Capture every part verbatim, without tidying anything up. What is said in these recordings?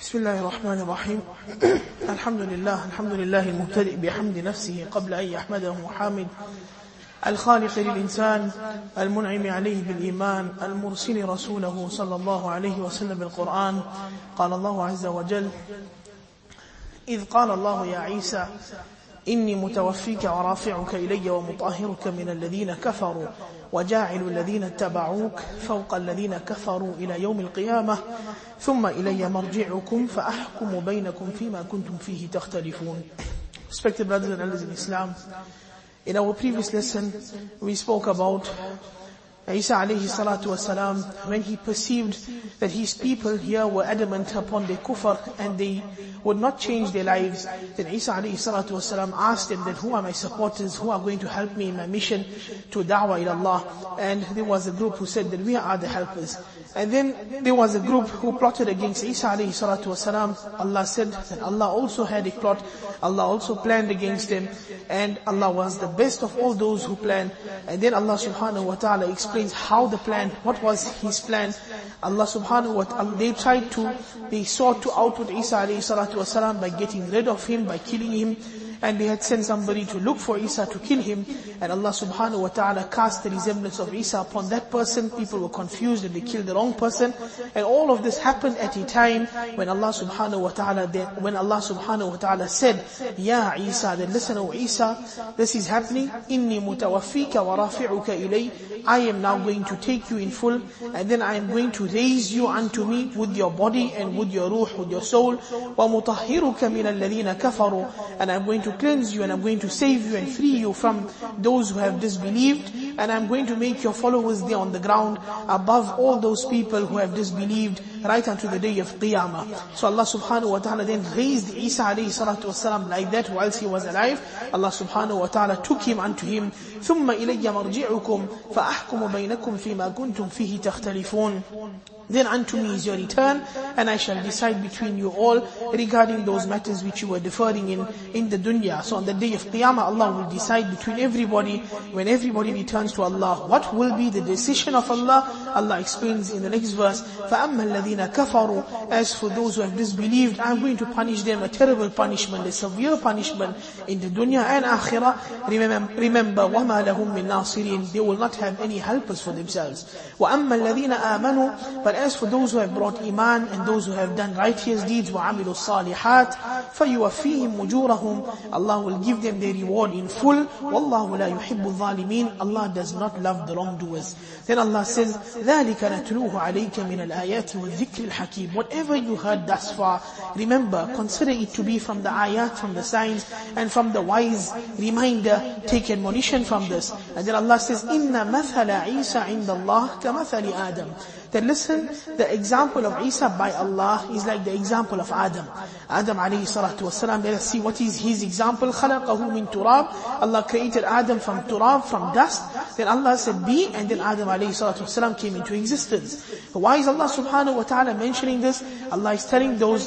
بسم الله الرحمن الرحيم الحمد لله الحمد لله المبتدئ بحمد نفسه قبل أن يحمده حامد الخالق للإنسان المنعم عليه بالإيمان المرسل رسوله صلى الله عليه وسلم بالقرآن. قال الله عز وجل: إذ قال الله يا عيسى إني متوفيك ورافعك إلي ومطهرك من الذين كفروا وجاعل الذين اتبعوك فوق الذين كفروا إلى يوم القيامة ثم إلي مرجعكم فأحكم بينكم فيما كنتم فيه تختلفون. Respected brothers and elders in Islam, in our previous lesson we spoke about Isa alayhi salatu wasalam, when he perceived that his people here were adamant upon their kufr and they would not change their lives, then Isa alayhi salatu wasalam asked them that who are my supporters, who are going to help me in my mission to da'wah ila Allah. And there was a group who said that we are the helpers. And then there was a group who plotted against Isa alayhi salatu wasalam. Allah said that Allah also had a plot, Allah also planned against them, and Allah was the best of all those who planned. And then Allah subhanahu wa ta'ala explains how the plan, what was his plan. Allah subhanahu wa ta'ala, they tried to, they sought to outwit Isa alayhi salatu wasalam by getting rid of him, by killing him. And they had sent somebody to look for Isa to kill him. And Allah subhanahu wa ta'ala cast the resemblance of Isa upon that person. People were confused and they killed the wrong person. And all of this happened at a time when Allah subhanahu wa ta'ala, when Allah subhanahu wa ta'ala said, Ya Isa, then listen, O Isa, this is happening. Inni mutawaffika wa rafi'uka ilay. I am now going to take you in full, and then I am going to raise you unto me with your body and with your ruh, with your soul. Wa mutahhiruka min alladhina kafaru. And I am going to cleanse you, and I'm going to save you and free you from those who have disbelieved, and I'm going to make your followers there on the ground above all those people who have disbelieved right unto the day of Qiyamah. So Allah subhanahu wa ta'ala then raised Isa alayhi salatu wasalam like that whilst he was alive. Allah subhanahu wa ta'ala took him unto him. ثُمَّ إِلَيَّ مَرْجِعُكُمْ فَأَحْكُمُ بَيْنَكُمْ فِي مَا كُنْتُمْ فِيهِ تَخْتَلِفُونَ. Then unto me is your return, and I shall decide between you all regarding those matters which you were deferring in, in the dunya. So on the day of Qiyamah, Allah will decide between everybody when everybody returns to Allah. What will be the decision of Allah? Allah explains in the next verse, فَأَمَّا الَّذِينَ كَفَرُوا. As for those who have disbelieved, I am going to punish them a terrible punishment, a severe punishment in the dunya and akhirah. Remember, remember وَمَا لَهُم مِّن نَاصِرِينَ. They will not have any helpers for themselves. وَأَمَّا الَّذِينَ آمَنُوا. But as for those who have brought iman and those who have done righteous deeds, وَعَمِلُوا الصَّالِحَاتِ فَيُوَفِّيهِمْ أُجُورَهُمْ. Allah will give them their reward in full. وَاللَّهُ لَا يُحِبُّ الظَّالِمِينَ. Allah does not love the wrongdoers. Then Allah says, ذَلِكَ نَتْلُوهُ عَلَيْكَ مِنَ الْآيَاتِ وَالذِّكْرِ الْحَكِيمِ. Whatever you heard thus far, remember, consider it to be from the ayat, from the signs, and from the wise reminder. Take admonition from this. And then Allah says, إِنَّ مَثَلَ عِيسَى عِنْدَ اللَّهِ كَمَثَلِ آدَمَ. Then listen, the example of Isa by Allah is like the example of Adam. Adam alayhi salatu wasalam, let us see what is his example. خَلَقَهُ مِن تُرَابٍ. Allah created Adam from turab, from dust. Then Allah said, be, and then Adam alayhi salatu wasalam came into existence. Why is Allah subhanahu wa ta'ala mentioning this? Allah is telling those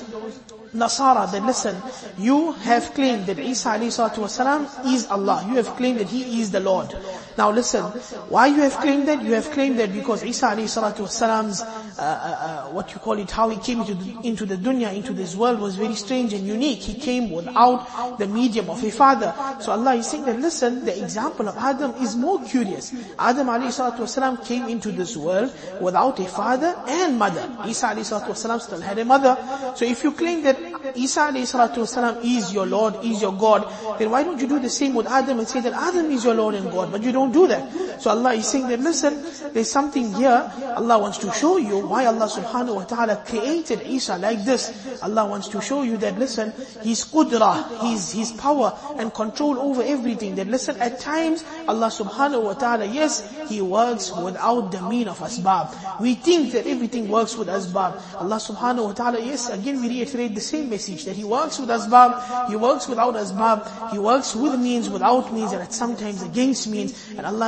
Nasara that listen, you have claimed that Isa alayhi salatu wasalam is Allah. You have claimed that He is the Lord. Now listen, why you have claimed that? You have claimed that because Isa alayhi salatu wasalam's, uh, uh, what you call it, how he came into the, into the dunya, into this world was very strange and unique. He came without the medium of a father. So Allah is saying that listen, the example of Adam is more curious. Adam alayhi salatu wasalam came into this world without a father and mother. Isa alayhi salatu wasalam still had a mother. So if you claim that Isa alayhi salatu wasalam is your Lord, is your God, then why don't you do the same with Adam and say that Adam is your Lord and God? But you don't do that. So Allah is saying that listen, there's something here. Allah wants to show you why Allah subhanahu wa ta'ala created Isa like this. Allah wants to show you that listen, His qudra, His, His power and control over everything. That listen, at times Allah subhanahu wa ta'ala, yes, He works without the mean of asbab. We think that everything works with asbab. Allah subhanahu wa ta'ala, yes, again we reiterate the same message, that He works with asbab, He works without asbab, He works with means, without means, and at sometimes against means. And Allah here shows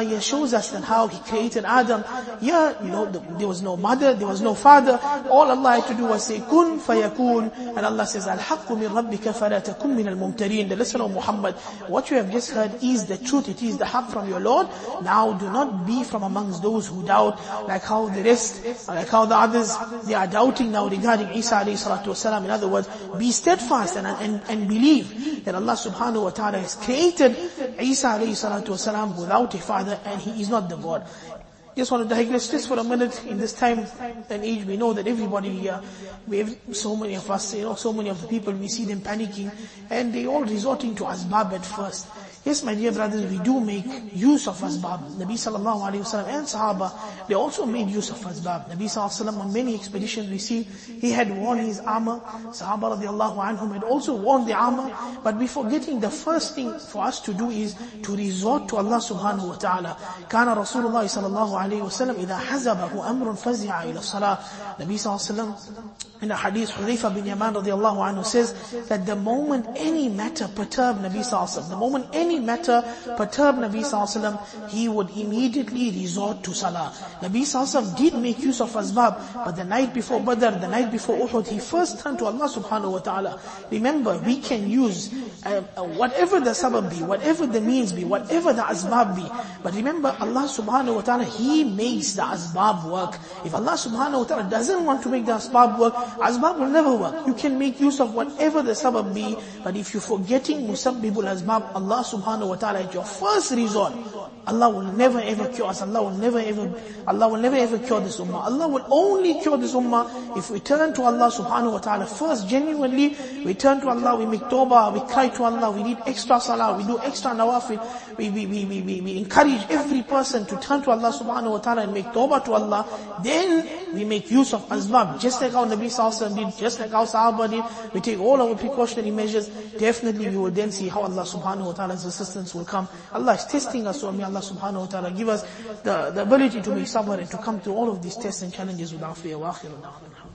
shows us that how He created Adam. Yeah, you know, the, there was no mother, there was no father. All Allah had to do was say, kun fayakun. And Allah says, Al-haqqu min rabbika fala takun min al-mumtareen. The lesson of Muhammad, what you have just heard is the truth. It is the haqq from your Lord. Now do not be from amongst those who doubt, like how the rest, like how the others, they are doubting now regarding Isa alayhi salatu wasalam. In other words, be steadfast and, and, and believe that Allah subhanahu wa ta'ala has created Isa alayhi salatu wasalam without a father, and He is not the God. Just want to digress just for a minute. In this time and age, we know that everybody here, we have so many of us, you know, so many of the people, we see them panicking, and they all resorting to asbab at first. Yes, my dear brothers, we do make use of asbab. Nabi sallallahu alayhi wa sallam and Sahaba, they also made use of asbab. Nabi sallallahu alayhi wa sallam, on many expeditions we see, he had worn his armor. Sahaba radiallahu anhum had also worn the armor. But before getting, the first thing for us to do is to resort to Allah subhanahu wa ta'ala. Kana Rasulullah sallallahu alayhi wa sallam, إِذَا حَزَبَهُ أَمْرٌ فَزِعَ إِلَى الصَّلَاةِ. Nabi sallallahu alayhi wa sallam, in the hadith, Hudhayfa bin Yaman radiallahu anhu says that the moment any matter perturbed Nabi sallallahu alayhi wa sallam, the moment any matter perturbed Nabi sallallahu alaihi wasallam, he would immediately resort to salah. Nabi sallallahu alaihi wasallam did make use of asbab, but the night before Badr, the night before Uhud, he first turned to Allah subhanahu wa ta'ala. Remember, we can use uh, uh, whatever the sabab be, whatever the means be, whatever the asbab be. But remember, Allah subhanahu wa ta'ala, He makes the asbab work. If Allah subhanahu wa ta'ala doesn't want to make the asbab work, asbab will never work. You can make use of whatever the sabab be, but if you're forgetting musabbibul asbab, Allah subhanahu wa ta'ala at your first resort, Allah will never ever cure us. Allah will never ever, Allah will never ever cure this ummah. Allah will only cure this ummah if we turn to Allah subhanahu wa ta'ala first, genuinely. We turn to Allah, we make tawbah, we cry to Allah, we need extra salah, we do extra nawafil, we, we, we, we, we, we encourage every person to turn to Allah subhanahu wa ta'ala and make tawbah to Allah. Then we make use of asbab, just like our Nabi sallallahu alaihi wasallam did, just like our Sahaba did. We take all our precautionary measures. Definitely we will then see how Allah subhanahu wa ta'ala's assistance will come. Allah is testing us, so may Allah subhanahu wa ta'ala give us the, the ability to make sabr and to come through all of these tests and challenges without fear. Wa akhiru da'wana.